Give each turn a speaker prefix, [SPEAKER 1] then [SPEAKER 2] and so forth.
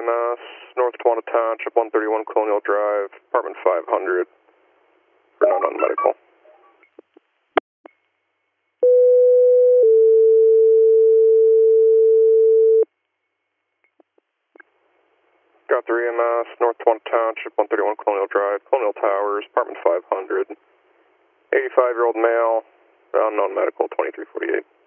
[SPEAKER 1] EMS, North Tawana Township, 131 Colonial Drive, apartment 500, for non medical. Got 3 EMS, North Tawana Township, 131 Colonial Drive, Colonial Towers, apartment 500, 85-year-old male, unknown medical, 2348.